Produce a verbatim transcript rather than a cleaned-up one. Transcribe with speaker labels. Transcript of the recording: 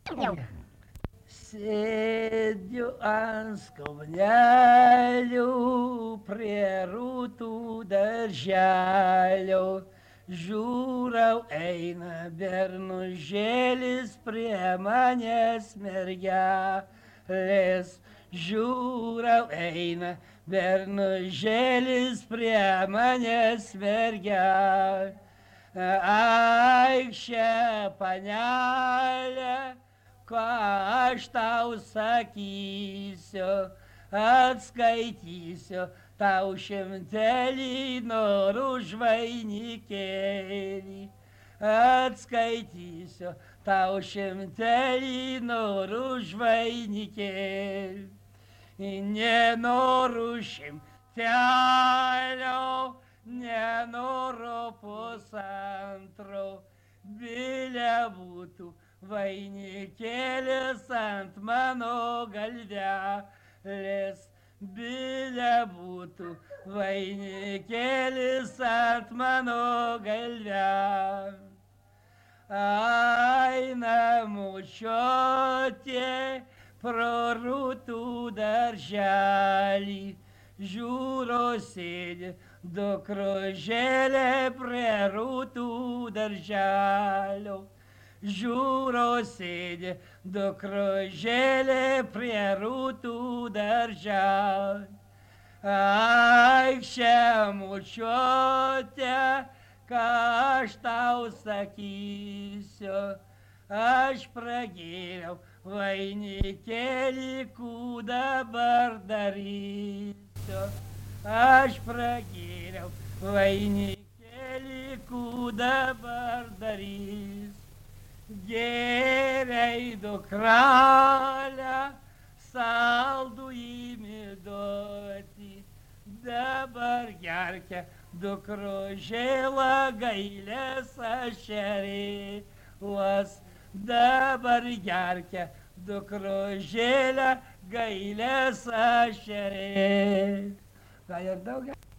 Speaker 1: Sėdžiu ant skaunelių prie rūtų darželio, žiūrau eina bernužėlis prie manęs mergelės, žiūrau eina bernužėlis prie manęs mergelės. Aikšė panelė, ką aš tau sakysiu, atskaitysiu tau šimtelį norų žvainikėlį, atskaitysiu tau šimtelį norų žvainikėlį. Nenoriu šimtelio, nenoriu pusantro, bile būtų vainikėlis ant mano galvelės, bile būtų vainikėlis ant mano galvelės. Aina močiutė pro rūtų darželį, žiūro sėdi dukrožėlė prie rūtų darželio. Žiūro sėdi dukrožėlė prie rūtų darželio. Aikšė močiutė, ką aš tau sakysiu, aš pragyriau vainikėlį, ku dabar darysiu. Aš pragyriau vainikėlį, ku dabar darysiu. Gerai dukralę, saldų imi duoti, dabar gerkia dukrožėlą gailės ašerėlas, dabar gerkia dukrožėlę gailės ašerėlas. Gal ir daugiau?